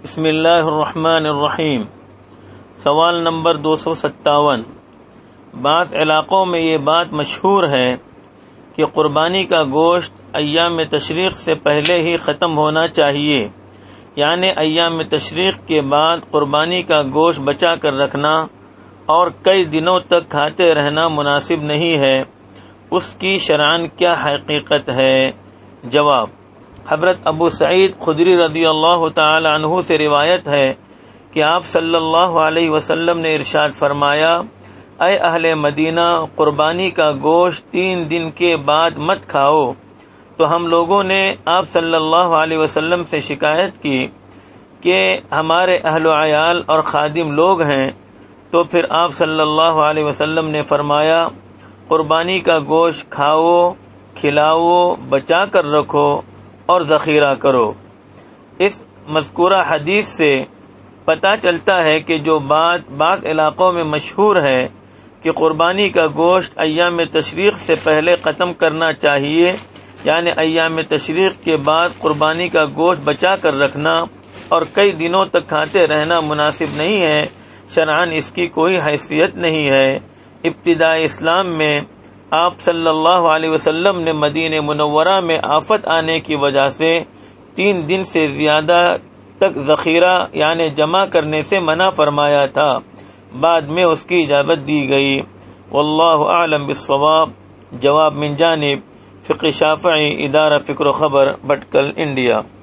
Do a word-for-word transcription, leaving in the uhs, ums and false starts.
بسم اللہ الرحمن الرحیم۔ سوال نمبر دو سو ستاون۔ بعض علاقوں میں یہ بات مشہور ہے کہ قربانی کا گوشت ایام تشریق سے پہلے ہی ختم ہونا چاہیے، یعنی ایام تشریق کے بعد قربانی کا گوشت بچا کر رکھنا اور کئی دنوں تک کھاتے رہنا مناسب نہیں ہے۔ اس کی شرعاً کیا حقیقت ہے؟ جواب: حضرت ابو سعید خدری رضی اللہ تعالی عنہ سے روایت ہے کہ آپ صلی اللہ علیہ وسلم نے ارشاد فرمایا: اے اہل مدینہ، قربانی کا گوشت تین دن کے بعد مت کھاؤ۔ تو ہم لوگوں نے آپ صلی اللہ علیہ وسلم سے شکایت کی کہ ہمارے اہل و عیال اور خادم لوگ ہیں، تو پھر آپ صلی اللہ علیہ وسلم نے فرمایا: قربانی کا گوشت کھاؤ، کھلاؤ، بچا کر رکھو اور ذخیرہ کرو۔ اس مذکورہ حدیث سے پتہ چلتا ہے کہ جو بات بعض علاقوں میں مشہور ہے کہ قربانی کا گوشت ایام تشریق سے پہلے ختم کرنا چاہیے، یعنی ایام تشریق کے بعد قربانی کا گوشت بچا کر رکھنا اور کئی دنوں تک کھاتے رہنا مناسب نہیں ہے، شرعاً اس کی کوئی حیثیت نہیں ہے۔ ابتداء اسلام میں آپ صلی اللہ علیہ وسلم نے مدینہ منورہ میں آفت آنے کی وجہ سے تین دن سے زیادہ تک ذخیرہ یعنی جمع کرنے سے منع فرمایا تھا، بعد میں اس کی اجازت دی گئی۔ واللہ اعلم بالصواب۔ جواب من جانب فقہ شافعی، ادارہ فکر و خبر، بھٹکل، انڈیا۔